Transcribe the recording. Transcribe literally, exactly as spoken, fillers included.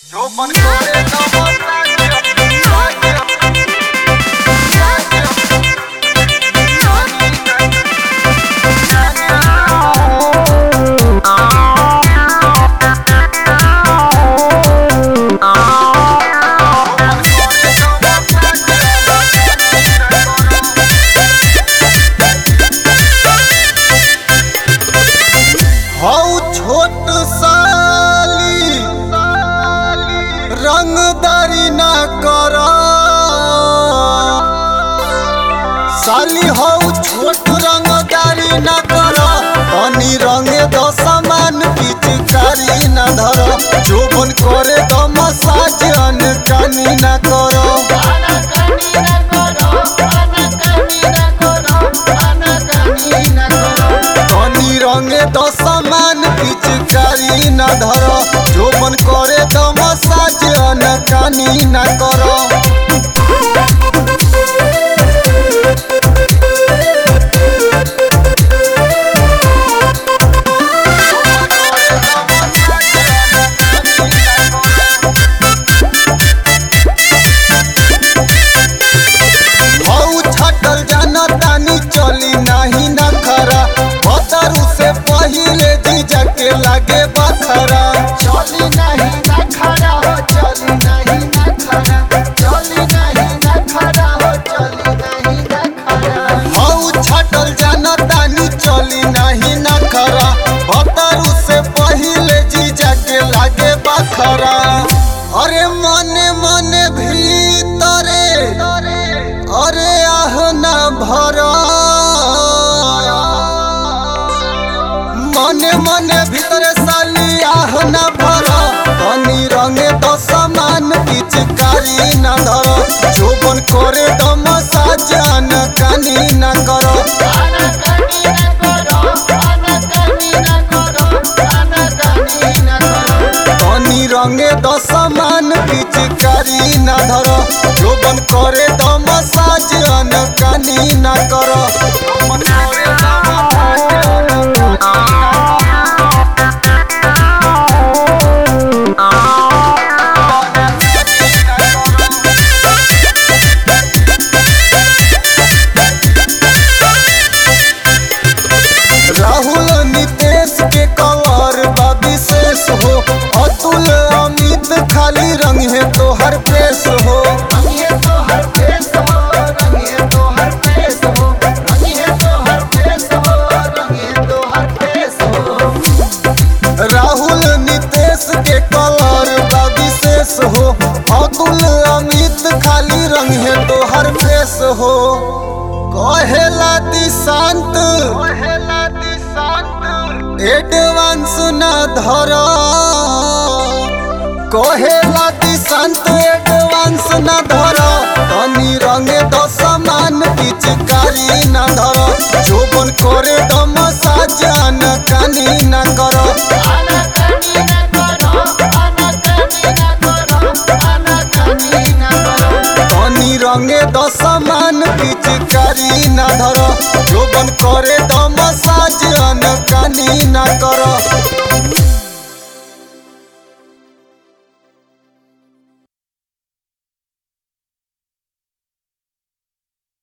Çoban kore damat छोट साली रंगदारी ना कर साली हो छोट रंगदारी ना कर तनी रंगे दो सामान पिचकारी ना धर जोबन करे दो मसाज अनकानी ना कर तनी रंगे दो सामान पिचकारी ना धर जोबन करे तो मसाज अनकानी ना कर छटल जाना तानी चली नहीं ना खरा बतरू से पहिले जीजा के लागे बखरा चली नहीं ना खरा हो चली नहीं ना खरा चली नहीं ना खरा हो चली नहीं ना खरा हऊ छटल जाना तानी चली नहीं ना खरा बतरू से पहिले जीजा के लागे बखरा अरे मने मने भीतरे अरे आह ना भरा मने मने भीतरे साली आह ना भरा तनी रंगे तो सामान पिचकारी ना धर जोबन करे तो मसाज अनकानी ना कर तनी रंगे तो सामान पिचकारी ना धर जोबन करे तो मसाज अनकानी ना कर राहुल नितेश के कलर बा विशेष हो अतुल अमित खाली रंग है तो हर पेश हो राहुल नितेश के कलर बा विशेष हो अतुल अमित खाली रंग है तो हर पेश हो कहेला दिशांत एडवांस ना धर कहेला दिशांत एडवांस ना धर तनी रंगे दो सामान पिचकारी ना धर जोबन करे दो मसाज अनकानी ना कर तनी रंगे दो सामान पिचकारी ना धर जोबन करे दो मसाज अनकानी ना कर।